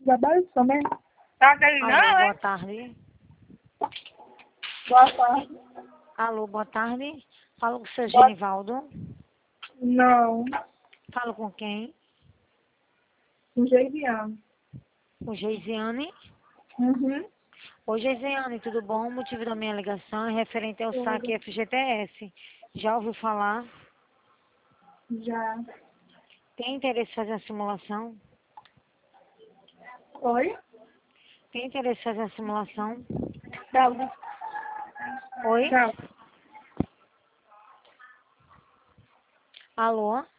Trabalho também. Tá querendo, Alô, não, boa é? tarde. Boa tarde. Alô, boa tarde. Falo com o seu Boa... Genivaldo. Não. Falo com quem? Um Geisiano. Com Geisiane. Uhum. Oi, Geisiane, tudo bom? O motivo da minha ligação é referente ao Tudo. saque FGTS. Já ouviu falar? Já. Tem interesse em fazer a simulação? Oi? Tem interesse em fazer a simulação? Tchau. Oi? Tchau. Alô?